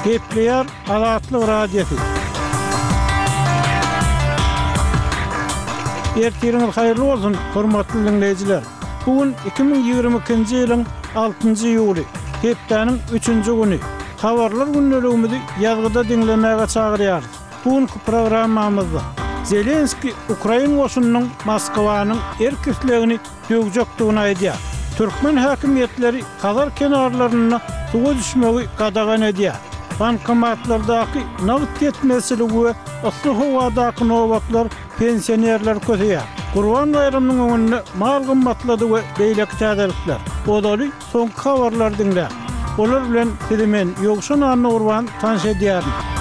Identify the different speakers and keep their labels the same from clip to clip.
Speaker 1: Gepleyer Azatlyk radiosu. Ertiriniz hayırlı olsun, hormatly dinleyijiler. Bugün 2022-nji ýylyň 6-njy ýuly, hepdeniň 3-nji güni. Habarlar günnäligimizi ýazgyda dinlemäge çagyrýar. Bugünkü programmamyzda Zelenski Ukraina goşunynyň Moskwanyň erkekligini döwjekdigini aýdýar. Türkmen häkimetleri Kazar kenarlaryna suwa düşmegi gadagan edýär. Bankomatlardaky nagd yetmezligi we ysly howadaky nowatlar pensionerler kötüýär. Gurban bayramynyň öňünde mal gymmatlady we beýleki täzelikler. Odaly soňky habarlar dinle. Olar bilen Hedemen Ýogşan Anna Urban tanış edýär.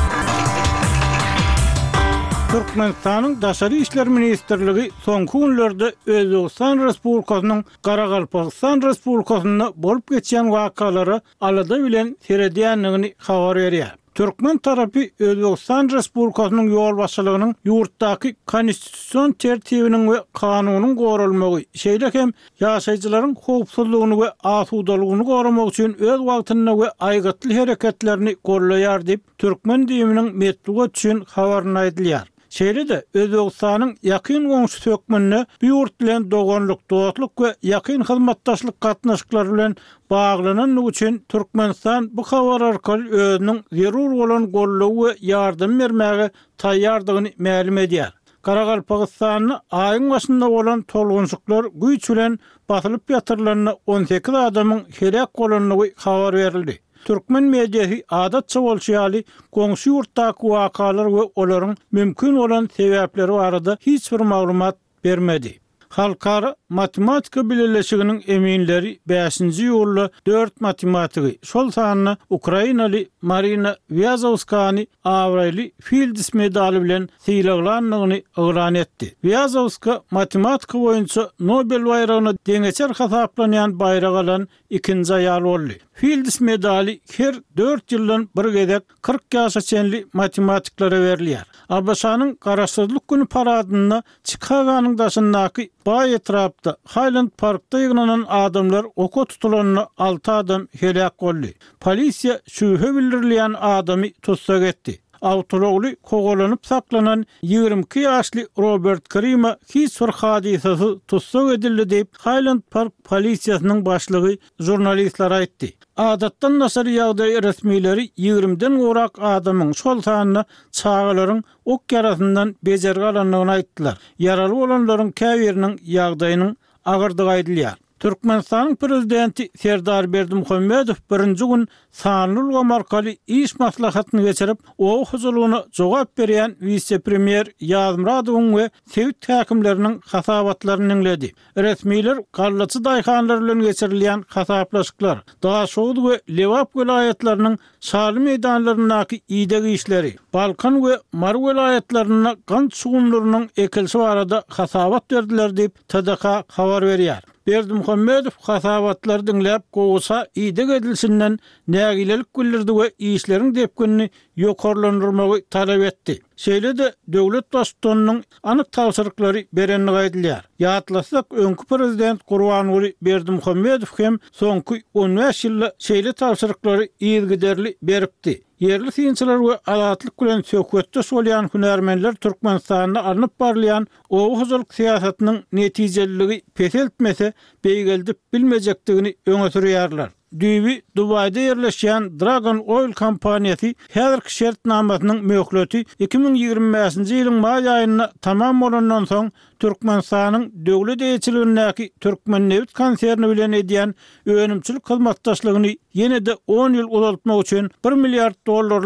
Speaker 1: Türkmenistanyň Daşary işler ministrligi soňky günlerde Özbegistan Respublikasynyň Garagalpakistan Respublikasyna bolup geçýän wakalary alada bilen seredýänligini habar berýär. Türkmen tarapy Özbegistan Respublikasynyň ýol başçylygynyň ýurtdaky konstitusiýon tertibiniň we kanunyň gorulmagy, şeýle hem ýaşaýjylaryň howpsuzlygyny we asudalygyny goramak üçin öz wagtyny we aýgatly hereketlerini gollaýar diýip türkmen diýiminiň metluga üçin habaryny aýdylýar. Şeýle-de Özbegistanyň ýakyn goňşy tökmenine bu ýurt bilen doganlyk, dostlyk we ýakyn hyzmatdaşlyk gatnaşyklary bilen baglananyň üçin Türkmenistan bu habar arkaly özüniň zerur bolan gollagy we ýardym bermäge taýýardygyny ma'lum edýär. Garagalpakistanyň aýyň başynda bolan tolgunçyklar güýç bilen basylyp ýatyrylanyna 18 adamyň helak bolanyny habar berildi. Türkmen mediýasy adatça bolşýaly goňşy ýurtdaky wakalar we olaryň mümkin bolan sebäpleri barada hiç bir maglumat bermedi. Halkara Matematika Birleşiginiň eminleri 5-nji ýyly 4 matematigi şol sanyny Ukrainaly Marina Vyazovskany awraly Fields medali bilen syýlaglanlygyny öwran etdi. Vyazovska matematika boýunça Nobel bayragyna deňeçer hasaplanýan bayrag alan ikinji aýal boldy. Fields medali her 4 ýyldan bir gezek 40 ýaşa çenli matematiklara berilýär. Abaşanyň Garaşsyzlyk güni paradyna Chicago'nyň daşyndaky bay etrapda Highland Parkda ýygnanan adamlar oka tutulanyna 6 adam helak boldy. Polisiýa şübhe bildirilýän adamy tutsak etdi. Awtologly kogolanyp saklanan 22 ýaşly Robert Krima hiç bir hadisasy tutsak edildi diýip Highland Park polisiýasynyň başlygy jurnalistlara aýtdy. Adatdan nasar ýagdaý resmileri 20-den gorak adamyň şol sanyna çağalaryň ok yarasyndan bejergi alanlygyny aýtdylar. Yaraly bolanlaryň käbiriniň ýagdaýynyň agyrdygy aýdylýar. Türkmenistanyň prezidenti Serdar Berdimuhammedow birinji gün sanly markaly iş maslahatyny geçirip, o huzurlugyna jogap berýän vice-premier Ýazmyradowyň we Sewit häkimleriniň hasabatlaryny dinledi. Resmiler gallaçy daýhanlar bilen geçirilýän hasaplaşyklar, Daşowut we Lewap welaýatlarynyň şaly meýdanlaryndaky ýygy işleri, Balkan we Mar welaýatlaryna gant sugunlarynyň ekilşi barada hasabat berdiler diýip TDK habar berýär. Berdimuhammedow hasabatlar dinläp goýsa ýygy edilsinden nägilelik bildirdi we işleriň depkinini ýokarlandyrmagy talap etdi. Şeýle-de döwlet başçylygynyň anyk tapşyryklary berenligi aýdylýar. Ýatlasak öňkü prezident Gurbanguly Berdimuhammedow hem soňky 15 ýylda şeýle tapşyryklary ýygyderli beripdi. Yerli synçylar we adatlyk bilen söhbetde bolýan hünärmenler Türkmenistanyna alınıp barlayan owu huzurlyk siýasatynyň netijeliligi peseltmese beýgeldip bilmejekdigini öňe sürýärler. Düýbi Dubayda ýerleşýän Dragon Oil kompaniýasy häzirki şertnamasynyň möhleti 2025-nji ýylyň maý aýyna tamam bolandan soň Türkmenistanyň döwlet eýçiligindäki Türkmen Neft konserni bilen edýän önümçilik hyzmatdaşlygyny ýene-de 10 ýyl uzatmak üçin $1 milliard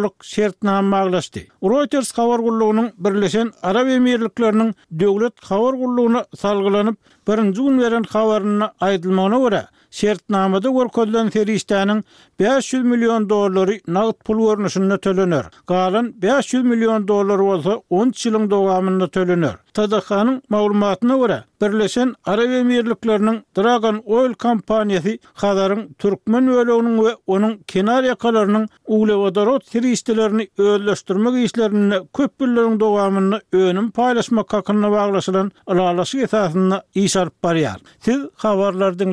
Speaker 1: şertnama aglaşdy. Reuters habar gullugynyň Birleşen Arab Emirlikleriniň döwlet habar gullugyna salgylanyp birinji gün beren habaryna aýdylmagyna görä, şertnamada görkezlen serişdäniň $500 milyon nagd pul görnüşinde tölenir. Galan $500 milyon bolsa 10 ýylyň dowamynda tölenir. TDK-nyň maglumatyna görä, Birleşen Arab Emirlikleriniň Dragon Oil kompaniýasy Kazaryň türkmen öleginiň we onuň kenar ýakalarynyň uglevodorod serişdelerini özleşdirmek işlerinde köp ýyllanyň dowamyny önüm paýlaşmak hakyna baglaşylan alalaşyk esasyna iş alyp barýar. Siz habarlardan